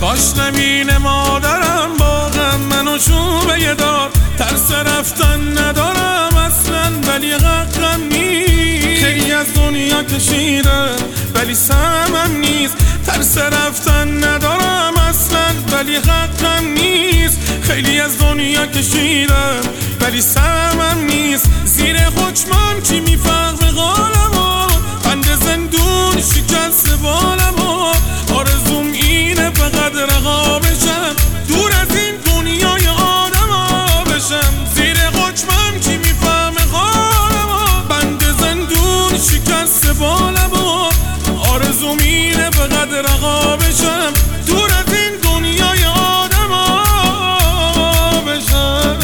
کاش نبینه مادرم با غم منو شوبه دار. ترس رفتن ندارم اصلا ولی حقم نیست. خیلی از دنیا کشیدم ولی سهمم نیست. ترس رفتن ندارم اصلا ولی حقم نیست. خیلی از دنیا کشیدم ولی سهمم نیست. زیر حکمم کی میفهمه قالمو؟ بند زندون شکست بالمو. آرزوم اینه فقط رها بشم، دور از این دنیای آدما بشم. زیر حکمم کی میفهمه قالمو؟ بند زندون شکست بالمو. آرزوم اینه فقط رها بشم، دور از این دنیای آدما بشم.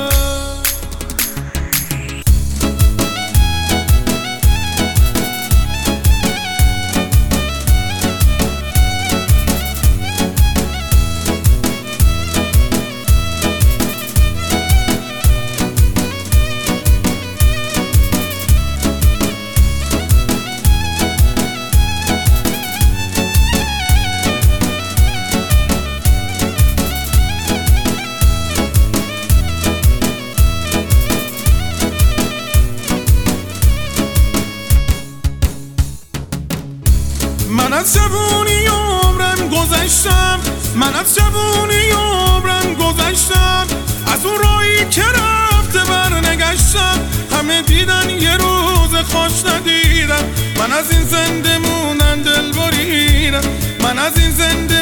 من از جوونی عمرم گذشتم، من از جوونی عمرم گذشتم. از اون راهی که رفته برنگشتم. همه دیدن یه روز خوش ندیدم. من از این زنده موندن دل بریدم. من از این زنده